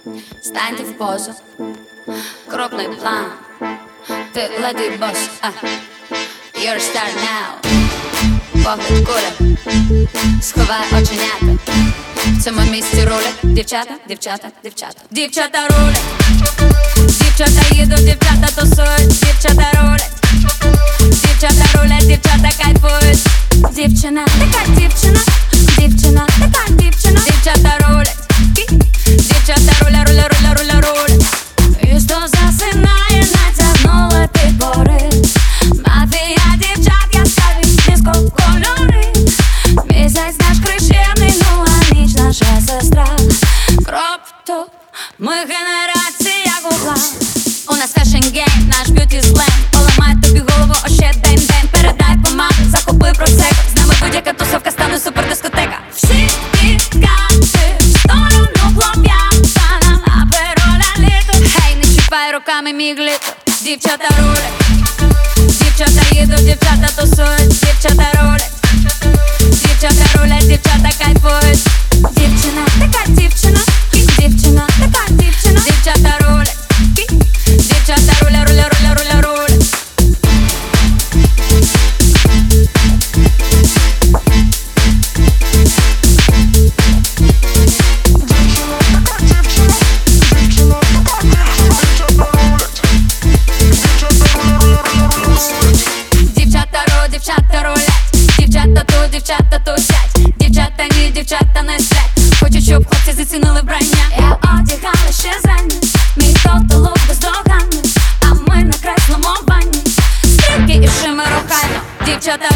Станьте в позу, крупний план. Ти леди бос, you're a star now. Погляд куля, сховай оченята. В цьому місці рулять дівчата, дівчата, дівчата. Дівчата рулять, дівчата їдуть, дівчата тусують. Дівчата рулять, дівчата рулять, дівчата кайфують. Дівчина, така дівчина, дівчина, така дівчина. Дівчата рулять, дівчата руля, руля, руля, руля, руля. Місто засинає, натягнула підбори. Мафія дівчат, яскраві диско кольори. Місяць наш крещений, ну а ніч наша сестра. Кроп-топ, ми генерація гугла. У нас фешн-гейм, наш б'юті-сленг. Поламай тобі голову, о ще день-день. Передай помаду, захопи просеку. З нами будь-яка тусовка стане супер-дискотека. Всі тікати в сторону хлоп'ята. Апероля літо. Гей, не чіпай руками мій глітер. Дівчата рулять, дівчата їдуть, дівчата тусують. Дівчата рулять, дівчата рулять, дівчата кайфують. Дівчина, така дівчина, дівчина, така дівчина. Дівчата рулять, дівчата руля, руля, руля, руля, руля. Дівчата рулять, дівчата тут, дівчата тусять. Дівчата ні, дівчата не сплять. Хочуть, щоб хлопці зацінили вбрання. Я одягала ще зрання, мій тоталок бездоганний. А ми на красному ванні, стрибки і шими рухайно. Дівчата